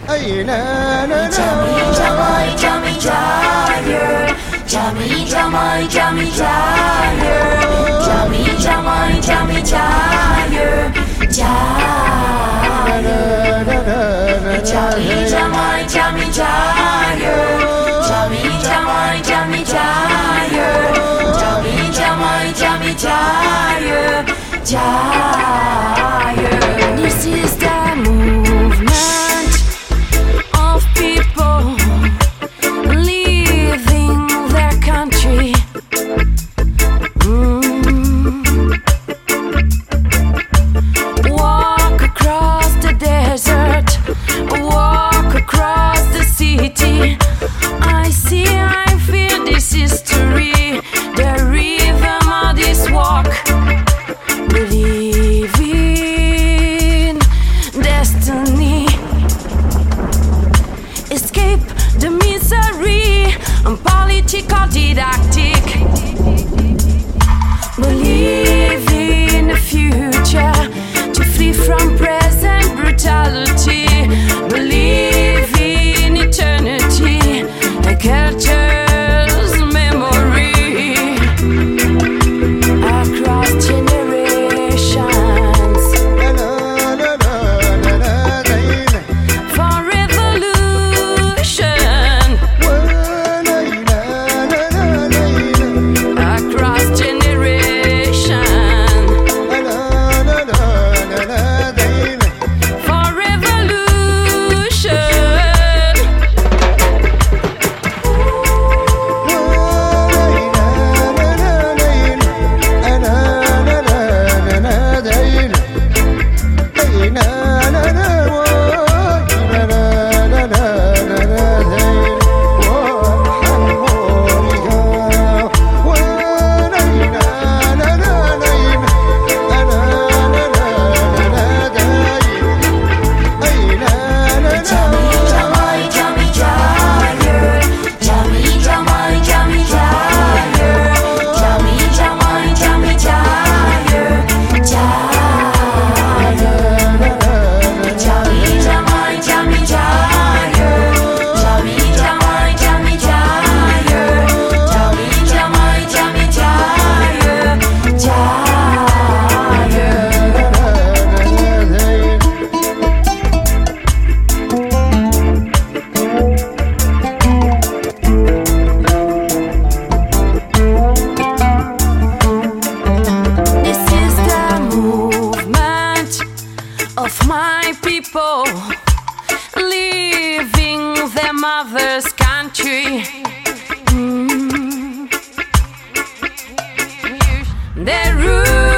Ay, na, na, na. Jammy, jammy, jagger. Jammy, jammy, jammy, jagger. Jammy, jammy, jammy, jagger. Jagger. Jammy, jammy, jammy, jagger. Jammy, jammy, jammy, jagger. Jammy, jammy, jammy, jagger. Jagger. This is the movement of people leaving their country. Walk across the desert, walk across the city. I see, I feel this history, the rhythm of this walk. Believe in destiny. Escape the misery and political didactic. Believe in the future to flee from present brutality. Believe in eternity, a culture's memory across generations. For revolution across generation. For revolution. Of my people leaving their mother's country. Their roots